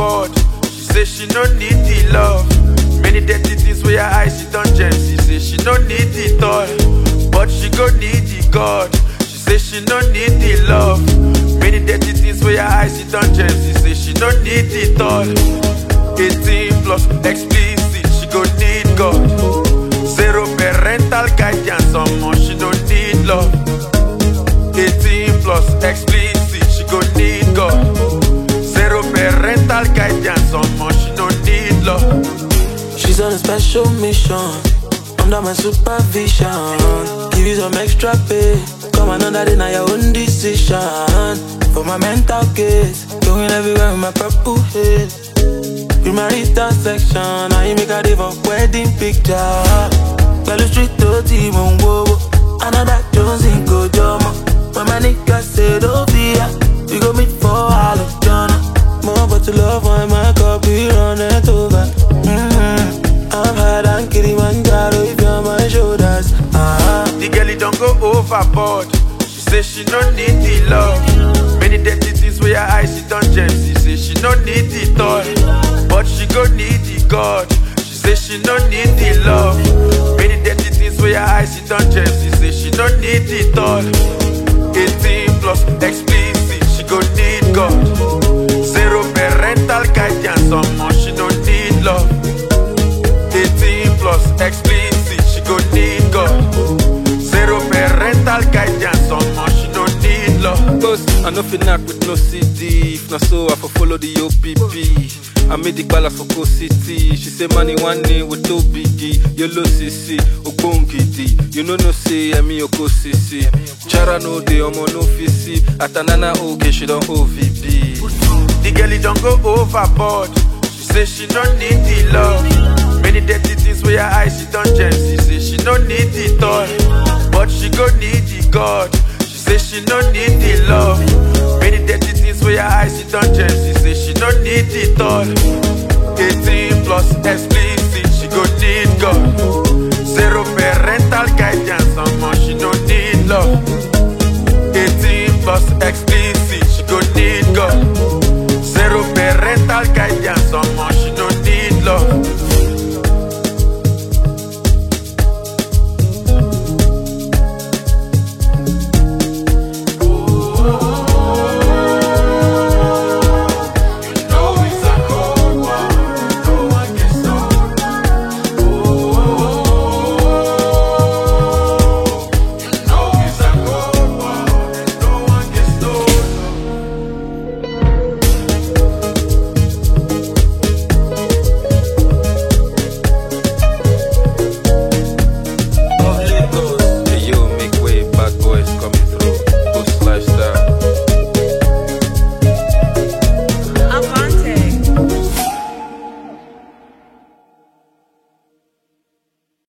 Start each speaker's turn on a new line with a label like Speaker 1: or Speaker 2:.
Speaker 1: overboard. She say she no need the love. Many dirty things where her eyes she done gem. She say she no need it all, but she go need the God. She say she no need the love. Many dirty things where her eyes she done gem. She say she no need it all. 18 plus explicit, she go need God. Zero parental guidance, someone she don't need love. 18 plus explicit, she go need God. Zero parental guidance, someone she don't need love.
Speaker 2: She's on a special mission, under my supervision. Give you some extra pay, come another day, now your own decision. For my mental case, going everywhere with my purple haze. You married that section, I make a day for wedding picture. Girl, you street to team on wo. Another Jones in Kojoma. When my niggas say don't be ya, we go meet for all of Jonna. More but to love when my cup be running over. I'm hard and Kilimanjaro if you're on my shoulders.
Speaker 1: The girl it don't go overboard. She say she no need the love. Many dirty things where her eyes she done gem. She say she no need it all, but she go need the God. She say she no need the love. Many dirty things where her eyes she done gem. She say she no need it all. 18 plus explicit, she go need God. Zero parental guidance, someone she don't need love. 18 plus explicit, she go need God. Zero parental guidance, someone she don't need love.
Speaker 3: Cause I no fit knock with no CD. If not so, I for follow the OPP. I made the balance for Coast City. She say money one name with no biggie. Yellow CC, Ogbongidi. You know no say, I mean Oko CC. Chara no day, omo no fisi. Atanana oge, she don't OVB.
Speaker 1: The girl it don't go overboard. She say she no need the love. Many dirty things where her eyes she done gem. She say she no need it all, but she go need the God. She say she no need the love. Many dirty things where her eyes she done gem. She say she no need it all. 18 plus